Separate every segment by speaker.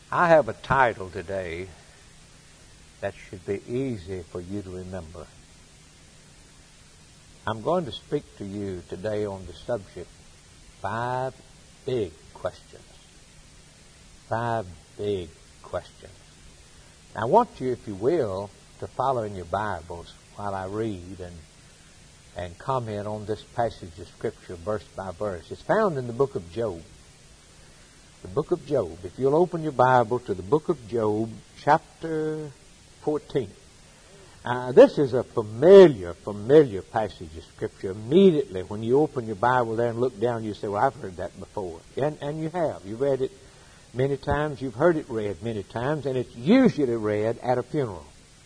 Speaker 1: I have a title today that should be easy for you to remember. I'm going to speak to you today on the subject, 5 big questions. 5 big questions. I want you, if you will, to follow in your Bibles while I read and comment on this passage of Scripture verse by verse. It's found in the book of Job. The book of Job. If you'll open your Bible to the book of Job, chapter 14. This is a familiar passage of Scripture. Immediately, when you open your Bible there and look down, you say, well, I've heard that before. And you have. You've read it many times. You've heard it read many times. And it's usually read at a funeral.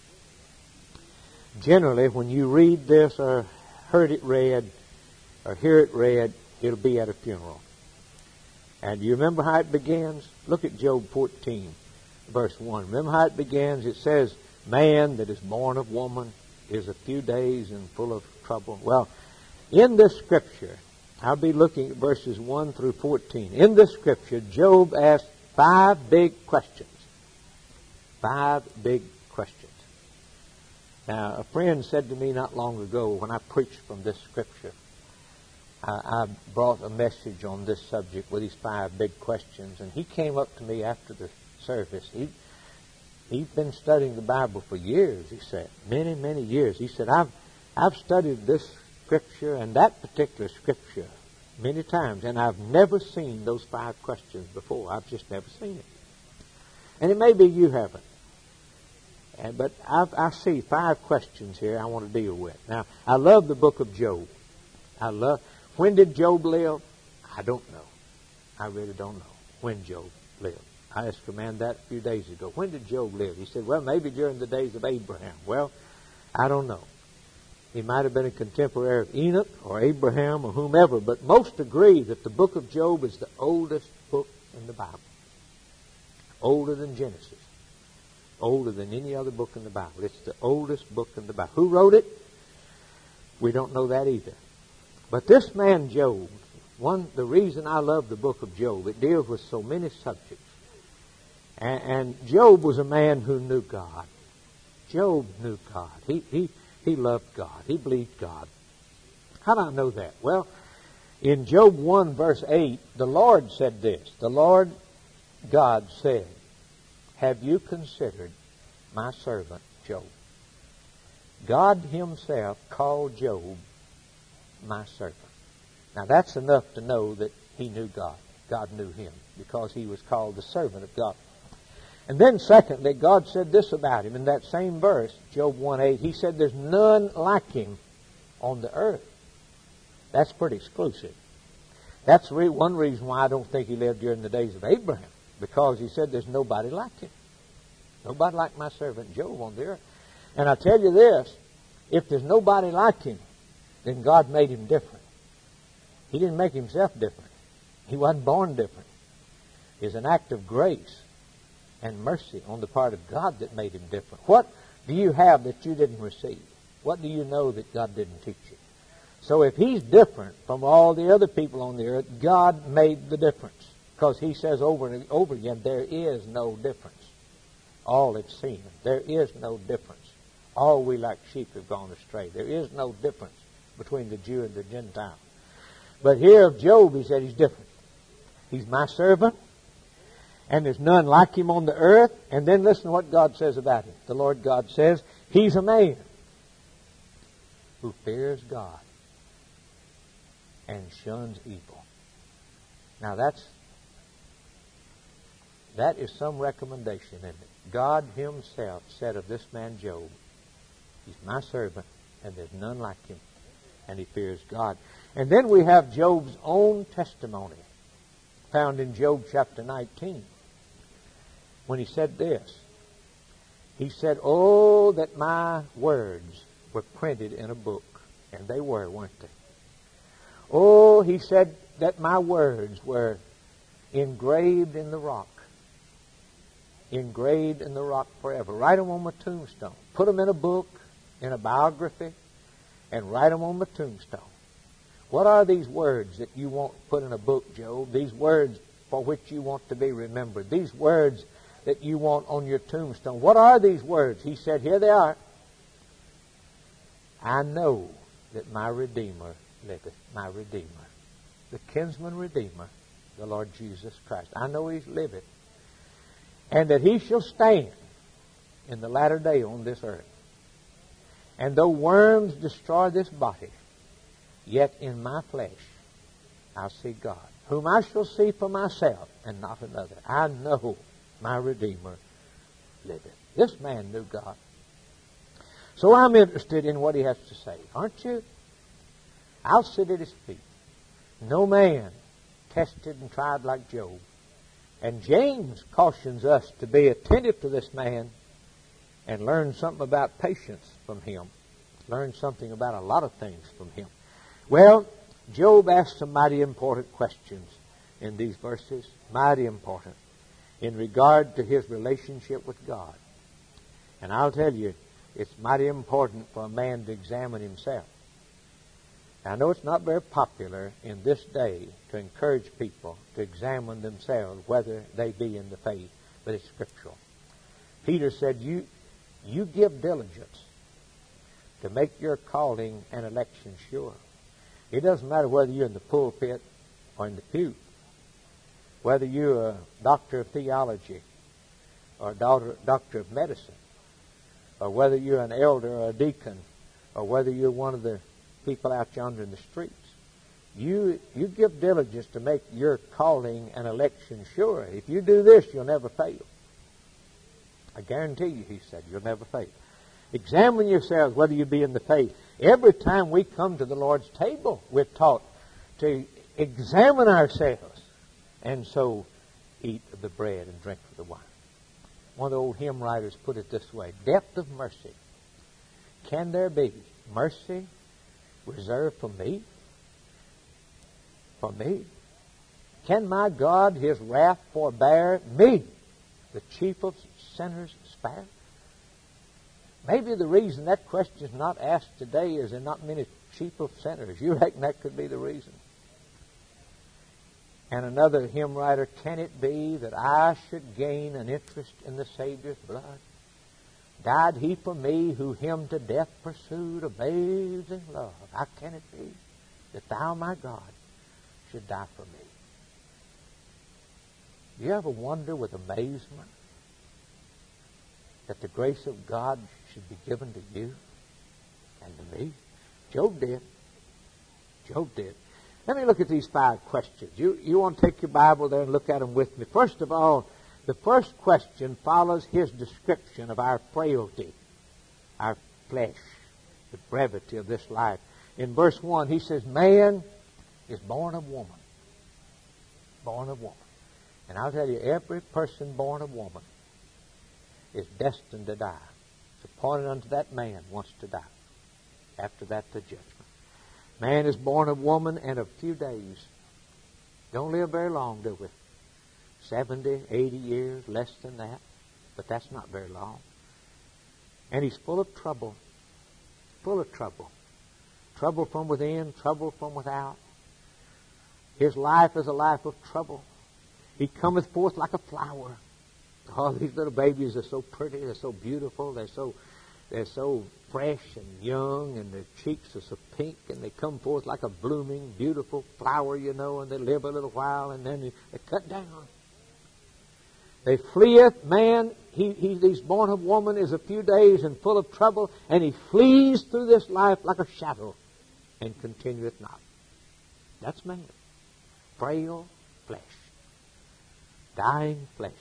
Speaker 1: Generally, when you read this or heard it read or hear it read, it'll be at a funeral. And you remember how it begins? Look at Job 14, verse 1. Remember how it begins? It says, man that is born of woman is a few days and full of trouble. Well, in this Scripture, I'll be looking at verses 1 through 14. In this Scripture, Job asked 5 big questions. 5 big questions. Now, a friend said to me not long ago when I preached from this Scripture, I brought a message on this subject with these 5 big questions, and he came up to me after the service. He'd been studying the Bible for years, he said, many years. He said, I've studied this Scripture and that particular Scripture many times, and I've never seen those 5 questions before. I've just never seen it. And it may be you haven't. But I see 5 questions here I want to deal with. Now, I love the book of Job. When did Job live? I don't know. I really don't know when Job lived. I asked a man that a few days ago. When did Job live? He said, well, maybe during the days of Abraham. Well, I don't know. He might have been a contemporary of Enoch or Abraham or whomever, but most agree that the book of Job is the oldest book in the Bible. Older than Genesis. Older than any other book in the Bible. It's the oldest book in the Bible. Who wrote it? We don't know that either. But this man Job, the reason I love the book of Job, it deals with so many subjects. And Job was a man who knew God. Job knew God. He loved God. He believed God. How do I know that? Well, in Job 1 verse 8, the Lord said this. The Lord God said, have you considered my servant Job? God himself called Job my servant. Now that's enough to know that he knew God. God knew him because he was called the servant of God. And then secondly, God said this about him in that same verse, Job 1:8. He said there's none like him on the earth. That's pretty exclusive. That's one reason why I don't think he lived during the days of Abraham. Because he said there's nobody like him. Nobody like my servant Job on the earth. And I tell you this, if there's nobody like him, then God made him different. He didn't make himself different. He wasn't born different. It's an act of grace and mercy on the part of God that made him different. What do you have that you didn't receive? What do you know that God didn't teach you? So if he's different from all the other people on the earth, God made the difference. Because he says over and over again, there is no difference. All have sinned. There is no difference. All we like sheep have gone astray. There is no difference between the Jew and the Gentile. But here of Job, he said he's different. He's my servant, and there's none like him on the earth. And then listen to what God says about him. The Lord God says, he's a man who fears God and shuns evil. Now that is some recommendation, isn't it? God himself said of this man Job, he's my servant, and there's none like him, and he fears God. And then we have Job's own testimony, found in Job chapter 19, when he said this. He said, oh, that my words were printed in a book. And they were, weren't they? Oh, he said that my words were engraved in the rock. Engraved in the rock forever. Write them on my tombstone. Put them in a book, in a biography, and write them on my tombstone. What are these words that you want put in a book, Job? These words for which you want to be remembered. These words that you want on your tombstone. What are these words? He said, here they are. I know that my Redeemer liveth, my Redeemer, the kinsman Redeemer, the Lord Jesus Christ. I know He's liveth, and that He shall stand in the latter day on this earth. And though worms destroy this body, yet in my flesh I'll see God, whom I shall see for myself and not another. I know my Redeemer liveth. This man knew God. So I'm interested in what he has to say, aren't you? I'll sit at his feet. No man tested and tried like Job. And James cautions us to be attentive to this man and learn something about patience from him. Learn something about a lot of things from him. Well, Job asked some mighty important questions in these verses. Mighty important in regard to his relationship with God. And I'll tell you, it's mighty important for a man to examine himself. I know it's not very popular in this day to encourage people to examine themselves whether they be in the faith, but it's scriptural. Peter said, you give diligence to make your calling and election sure. It doesn't matter whether you're in the pulpit or in the pew, whether you're a doctor of theology or a doctor of medicine, or whether you're an elder or a deacon, or whether you're one of the people out yonder in the streets. You give diligence to make your calling and election sure. If you do this, you'll never fail. I guarantee you, he said, you'll never fail. Examine yourselves whether you be in the faith. Every time we come to the Lord's table, we're taught to examine ourselves and so eat of the bread and drink of the wine. One of the old hymn writers put it this way: depth of mercy. Can there be mercy reserved for me? For me? Can my God His wrath forbear me, the chief of sinners, spare? Maybe the reason that question is not asked today is there are not many chief of sinners. You reckon that could be the reason? And another hymn writer, can it be that I should gain an interest in the Savior's blood? Died He for me who Him to death pursued, amazing love. How can it be that Thou, my God, should die for me? Do you ever wonder with amazement that the grace of God should be given to you and to me? Job did. Job did. Let me look at these 5 questions. You want to take your Bible there and look at them with me. First of all, the first question follows his description of our frailty, our flesh, the brevity of this life. In verse 1, he says, man is born of woman. Born of woman. And I'll tell you, every person born of woman is destined to die. It's appointed unto that man wants to die. After that, the judgment. Man is born of woman and of few days. Don't live very long, do we? 70, 80 years, less than that. But that's not very long. And he's full of trouble. Full of trouble. Trouble from within, trouble from without. His life is a life of trouble. He cometh forth like a flower. Oh, these little babies are so pretty. They're so beautiful. They're so fresh and young, and their cheeks are so pink, and they come forth like a blooming, beautiful flower, you know, and they live a little while, and then they cut down. They fleeth, man, he's born of woman, is a few days and full of trouble, and he flees through this life like a shadow, and continueth not. That's man. Frail flesh. Dying flesh.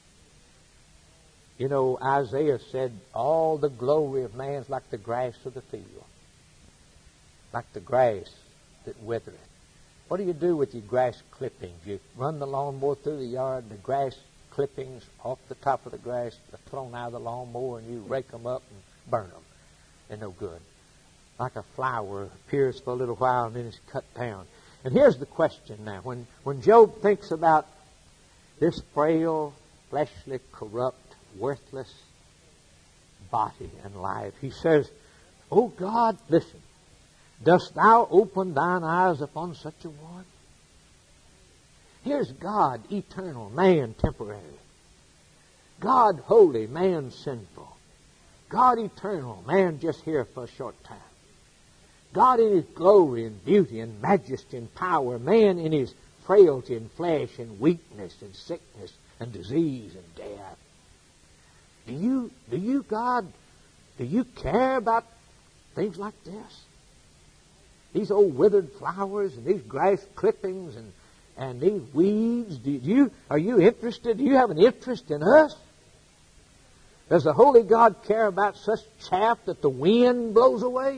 Speaker 1: You know, Isaiah said, all the glory of man is like the grass of the field. Like the grass that withereth. What do you do with your grass clippings? You run the lawnmower through the yard, the grass clippings off the top of the grass are thrown out of the lawnmower, and you rake them up and burn them. They're no good. Like a flower appears for a little while and then is cut down. And here's the question now. When Job thinks about this frail, fleshly, corrupt, worthless body and life, he says, "O God, listen, dost thou open thine eyes upon such a one?" Here's God, eternal, man, temporary. God holy, man sinful. God eternal, man just here for a short time. God in His glory and beauty and majesty and power, man in His frailty and flesh and weakness and sickness and disease and death. Do you, God, do you care about things like this? These old withered flowers and these grass clippings and these weeds. Are you interested? Do you have an interest in us? Does the holy God care about such chaff that the wind blows away?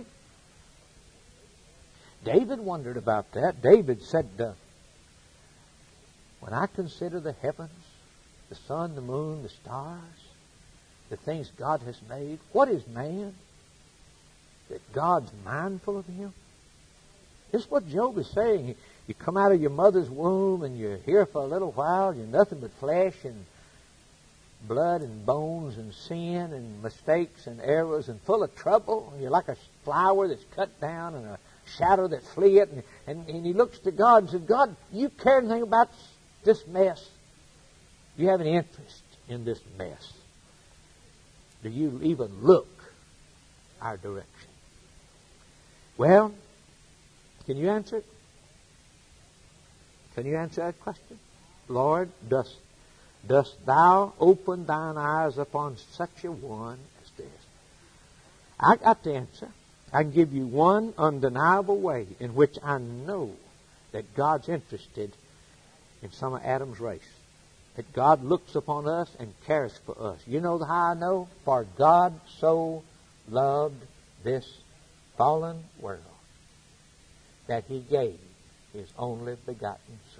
Speaker 1: David wondered about that. David said, when I consider the heavens, the sun, the moon, the stars, the things God has made, what is man that God's mindful of him? This is what Job is saying. You come out of your mother's womb and you're here for a little while. You're nothing but flesh and blood and bones and sin and mistakes and errors and full of trouble. You're like a flower that's cut down and a shadow that fleeth. And he looks to God and says, God, you care anything about this mess? Do you have any interest in this mess? Do you even look our direction? Well, can you answer it? Can you answer that question? Lord, dost thou open thine eyes upon such a one as this? I got the answer. I can give you one undeniable way in which I know that God's interested in some of Adam's race. That God looks upon us and cares for us. You know how I know? For God so loved this fallen world that He gave His only begotten Son.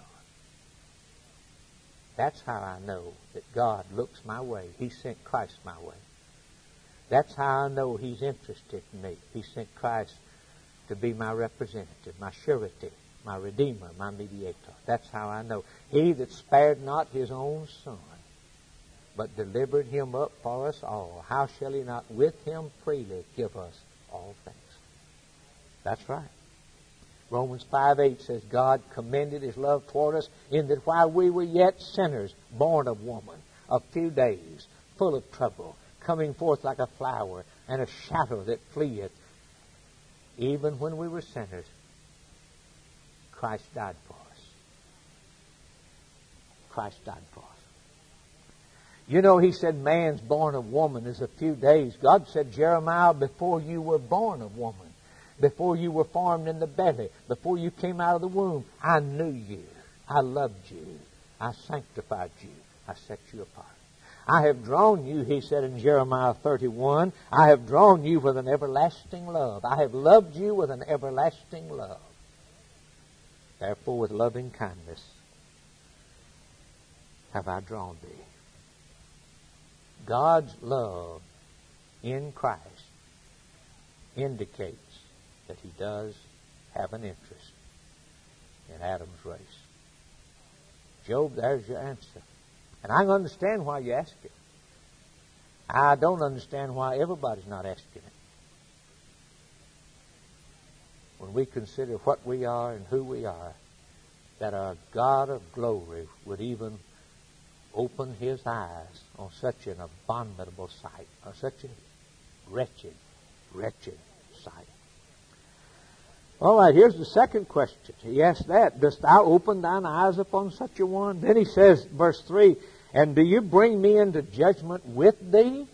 Speaker 1: That's how I know that God looks my way. He sent Christ my way. That's how I know He's interested in me. He sent Christ to be my representative, my surety, my redeemer, my mediator. That's how I know. He that spared not His own Son, but delivered Him up for us all, how shall He not with Him freely give us all things? That's right. Romans 5:8 says, God commended His love toward us in that while we were yet sinners, born of woman, a few days, full of trouble, coming forth like a flower and a shadow that fleeth, even when we were sinners, Christ died for us. Christ died for us. You know, He said man's born of woman is a few days. God said, Jeremiah, before you were born of woman, before you were formed in the belly, before you came out of the womb, I knew you. I loved you. I sanctified you. I set you apart. I have drawn you, He said in Jeremiah 31, I have drawn you with an everlasting love. I have loved you with an everlasting love. Therefore, with loving kindness have I drawn thee. God's love in Christ indicates that He does have an interest in Adam's race. Job, there's your answer. And I understand why you ask it. I don't understand why everybody's not asking it. When we consider what we are and who we are, that our God of glory would even open His eyes on such an abominable sight, on such a wretched, wretched sight. All right, here's the second question. He asked that, dost thou open thine eyes upon such a one? Then he says, verse 3, and do you bring me into judgment with thee?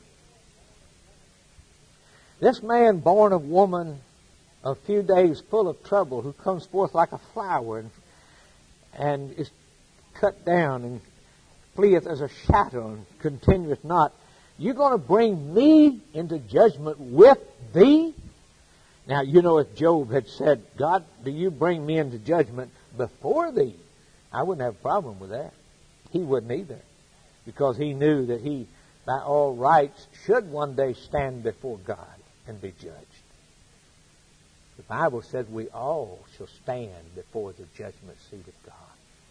Speaker 1: This man born of woman, a few days full of trouble, who comes forth like a flower and is cut down and fleeth as a shadow and continueth not, you're going to bring me into judgment with thee? Now, you know, if Job had said, God, do you bring me into judgment before thee? I wouldn't have a problem with that. He wouldn't either. Because he knew that he, by all rights, should one day stand before God and be judged. The Bible says we all shall stand before the judgment seat of God.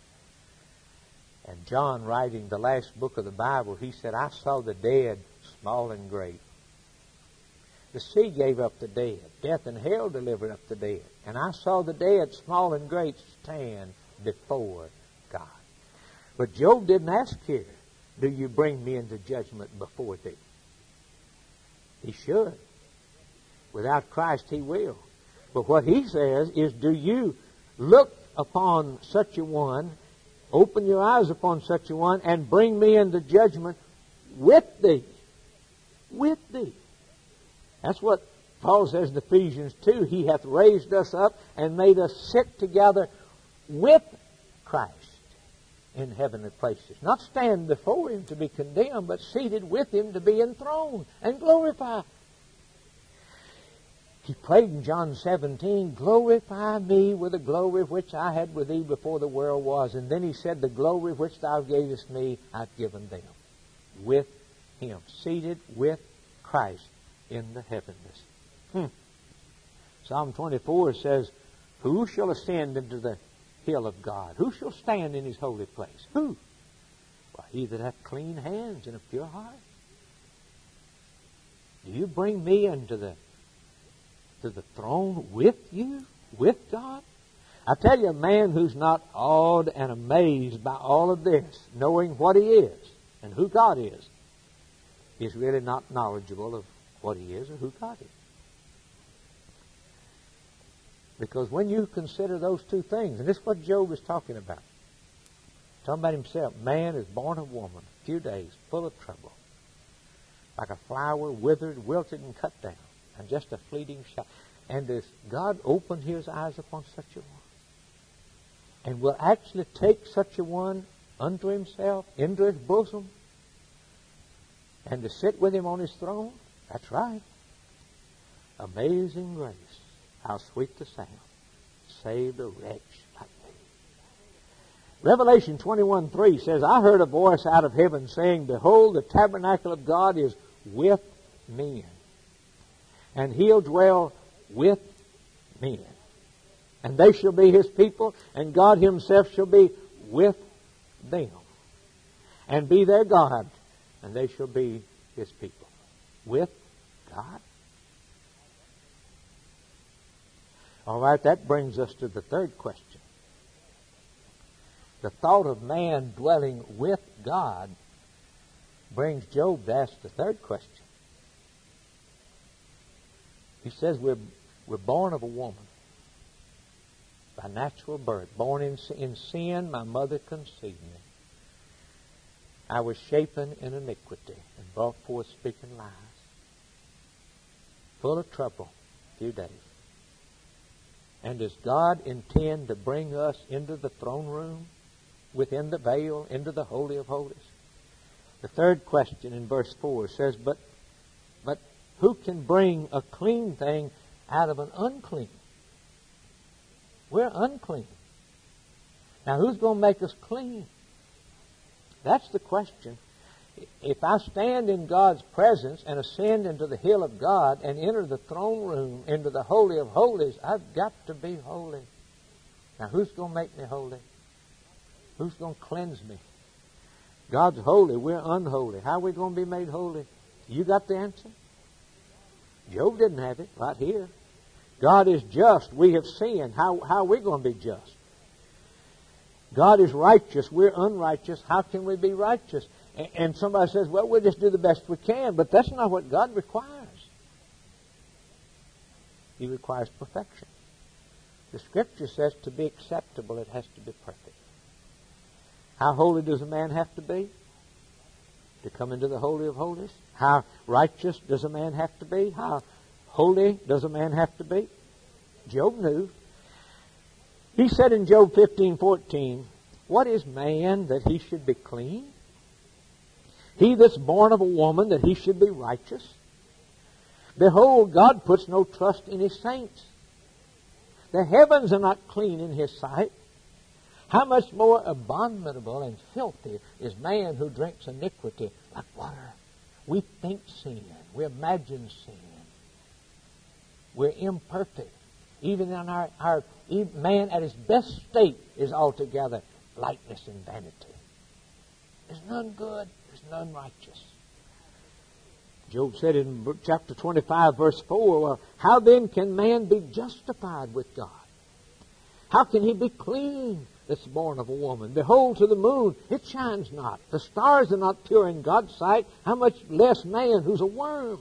Speaker 1: And John, writing the last book of the Bible, he said, I saw the dead, small and great. The sea gave up the dead. Death and hell delivered up the dead. And I saw the dead, small and great, stand before God. But Job didn't ask here, do you bring me into judgment before thee? He should. Without Christ, he will. But what he says is, do you look upon such a one, open your eyes upon such a one, and bring me into judgment with thee? With thee. That's what Paul says in Ephesians 2. He hath raised us up and made us sit together with Christ in heavenly places. Not stand before him to be condemned, but seated with him to be enthroned and glorified. He prayed in John 17, glorify me with the glory which I had with thee before the world was. And then he said, the glory which thou gavest me, I've given them. With him. Seated with Christ in the heavenlies. Psalm 24 says, who shall ascend into the hill of God? Who shall stand in his holy place? Who? Well, he that hath clean hands and a pure heart. Do you bring me into the throne with you, with God? I tell you, a man who's not awed and amazed by all of this, knowing what he is and who God is really not knowledgeable of what he is or who God is. Because when you consider those two things, and this is what Job is talking about. Talking about himself. Man is born of woman, a few days, full of trouble. Like a flower withered, wilted, and cut down. And just a fleeting shot. And does God open his eyes upon such a one? And will actually take such a one unto himself, into his bosom, and to sit with him on his throne? That's right. Amazing grace. How sweet the sound. Saved a wretch like me. Revelation 21:3 says, I heard a voice out of heaven saying, behold, the tabernacle of God is with men. And he'll dwell with men. And they shall be his people, and God himself shall be with them. And be their God, and they shall be his people. With God? All right, that brings us to the third question. The thought of man dwelling with God brings Job to ask the third question. He says we're born of a woman by natural birth. Born in sin, my mother conceived me. I was shapen in iniquity and brought forth speaking lies. Full of trouble, few days. And does God intend to bring us into the throne room, within the veil, into the Holy of Holies? The third question in verse 4 says, But who can bring a clean thing out of an unclean? We're unclean. Now, who's going to make us clean? That's the question. If I stand in God's presence and ascend into the hill of God and enter the throne room, into the Holy of Holies, I've got to be holy. Now, who's going to make me holy? Who's going to cleanse me? God's holy. We're unholy. How are we going to be made holy? You got the answer? Job didn't have it right here. God is just. We have sinned. How are we going to be just? God is righteous. We're unrighteous. How can we be righteous? And somebody says, well, we'll just do the best we can. But that's not what God requires. He requires perfection. The Scripture says to be acceptable, it has to be perfect. How holy does a man have to be to come into the Holy of Holies? How righteous does a man have to be? How holy does a man have to be? Job knew. He said in Job 15:14, what is man that he should be clean? He that's born of a woman that he should be righteous? Behold, God puts no trust in his saints. The heavens are not clean in his sight. How much more abominable and filthy is man who drinks iniquity like water? We think sin. We imagine sin. We're imperfect. Even in our man at his best state is altogether lightness and vanity. There's none good. There's none righteous. Job said in chapter 25, verse 4, well, how then can man be justified with God? How can he be clean that's born of a woman. Behold, to the moon, it shines not. The stars are not pure in God's sight. How much less man who's a worm?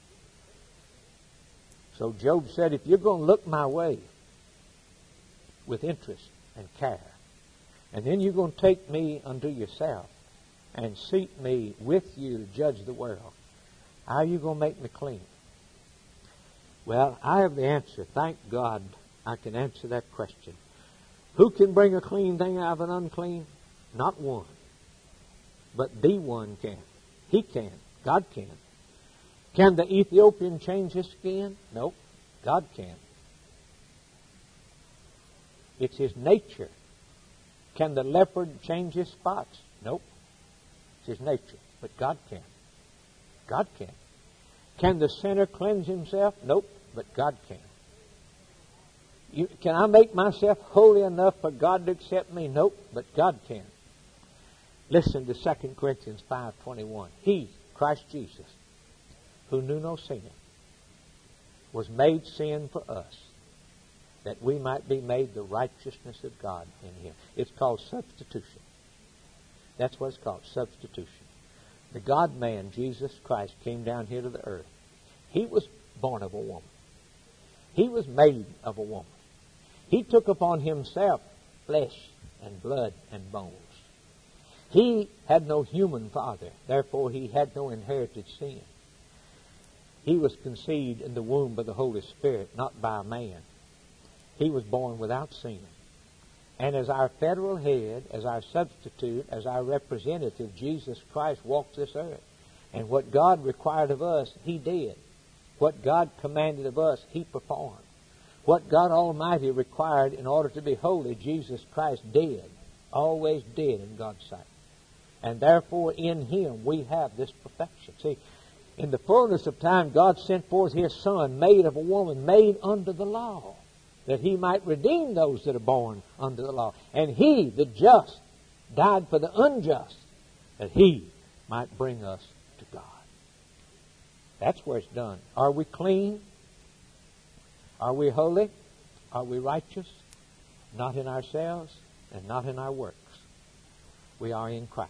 Speaker 1: So Job said, if you're going to look my way with interest and care, and then you're going to take me unto yourself and seat me with you to judge the world, how are you going to make me clean? Well, I have the answer. Thank God I can answer that question. Who can bring a clean thing out of an unclean? Not one. But the one can. He can. God can. Can the Ethiopian change his skin? Nope. God can. It's his nature. Can the leopard change his spots? Nope. It's his nature. But God can. God can. Can the sinner cleanse himself? Nope. But God can. Can I make myself holy enough for God to accept me? Nope. But God can. Listen to 2 Corinthians 5:21. He, Christ Jesus, who knew no sin, was made sin for us, that we might be made the righteousness of God in him. It's called substitution. That's what it's called, substitution. The God-man, Jesus Christ, came down here to the earth. He was born of a woman. He was made of a woman. He took upon himself flesh and blood and bones. He had no human father. Therefore, he had no inherited sin. He was conceived in the womb by the Holy Spirit, not by a man. He was born without sin. And as our federal head, as our substitute, as our representative, Jesus Christ walked this earth. And what God required of us, he did. What God commanded of us, he performed. What God Almighty required in order to be holy, Jesus Christ did. Always did in God's sight. And therefore in him we have this perfection. See, in the fullness of time, God sent forth his Son, made of a woman, made under the law, that he might redeem those that are born under the law. And he, the just, died for the unjust, that he might bring us to God. That's where it's done. Are we clean? Are we holy? Are we righteous? Not in ourselves and not in our works. We are in Christ.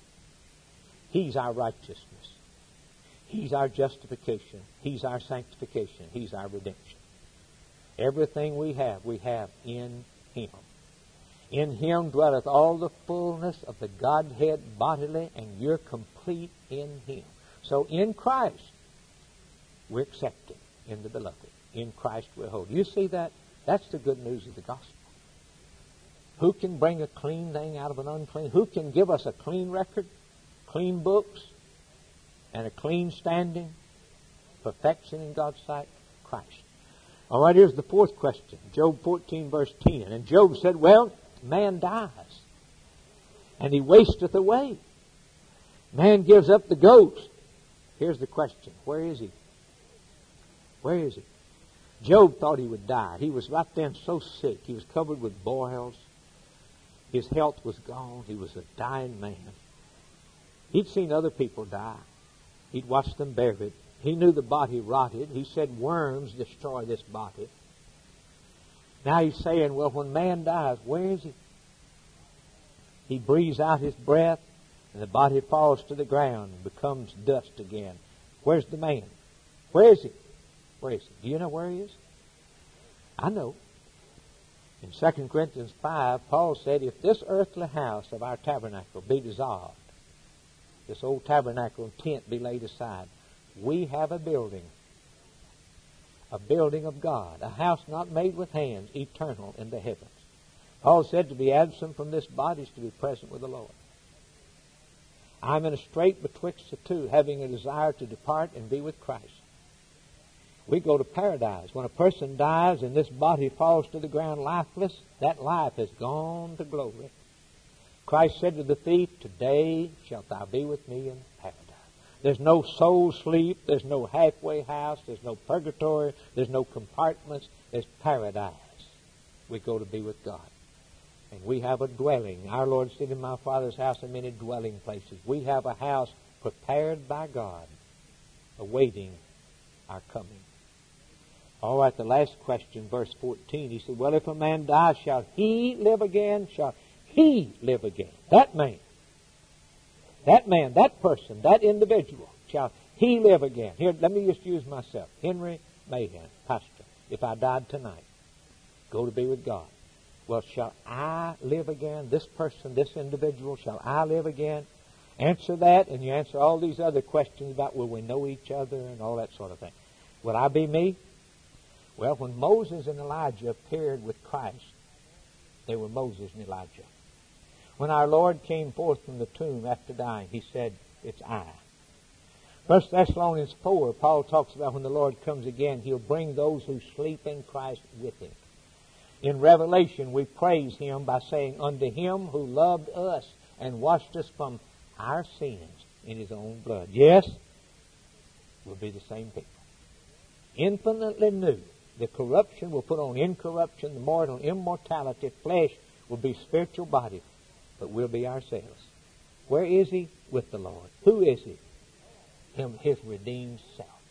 Speaker 1: He's our righteousness. He's our justification. He's our sanctification. He's our redemption. Everything we have in him. In him dwelleth all the fullness of the Godhead bodily, and you're complete in him. So in Christ, we're accepted in the beloved. In Christ we're holy. You see that? That's the good news of the gospel. Who can bring a clean thing out of an unclean? Who can give us a clean record, clean books, and a clean standing, perfection in God's sight? Christ. All right, here's the fourth question. Job 14, verse 10. And Job said, well, man dies, and he wasteth away. Man gives up the ghost. Here's the question. Where is he? Where is he? Job thought he would die. He was right then so sick. He was covered with boils. His health was gone. He was a dying man. He'd seen other people die. He'd watched them buried. He knew the body rotted. He said worms destroy this body. Now he's saying, well, when man dies, where is he? He breathes out his breath, and the body falls to the ground and becomes dust again. Where's the man? Where is he? Where is he? Do you know where he is? I know. In 2 Corinthians 5, Paul said, if this earthly house of our tabernacle be dissolved, this old tabernacle and tent be laid aside, we have a building of God, a house not made with hands, eternal in the heavens. Paul said to be absent from this body is to be present with the Lord. I'm in a strait betwixt the two, having a desire to depart and be with Christ. We go to paradise. When a person dies and this body falls to the ground lifeless, that life has gone to glory. Christ said to the thief, today shalt thou be with me in paradise. There's no soul sleep. There's no halfway house. There's no purgatory. There's no compartments. There's paradise. We go to be with God. And we have a dwelling. Our Lord said, in my Father's house are many dwelling places. We have a house prepared by God, awaiting our coming. All right, the last question, verse 14. He said, well, if a man die, shall he live again? Shall he live again. That man, that person, that individual, shall he live again. Here, let me just use myself. Henry Mahan, pastor. If I died tonight, go to be with God. Well, shall I live again? This person, this individual, shall I live again? Answer that, and you answer all these other questions about will we know each other and all that sort of thing. Will I be me? Well, when Moses and Elijah appeared with Christ, they were Moses and Elijah. When our Lord came forth from the tomb after dying, he said, it's I. 1 Thessalonians 4, Paul talks about when the Lord comes again, he'll bring those who sleep in Christ with him. In Revelation, we praise him by saying, unto him who loved us and washed us from our sins in his own blood. Yes, we'll be the same people. Infinitely new. The corruption will put on incorruption, the mortal immortality, flesh will be spiritual body, but we'll be ourselves. Where is he? With the Lord. Who is he? Him, his redeemed self.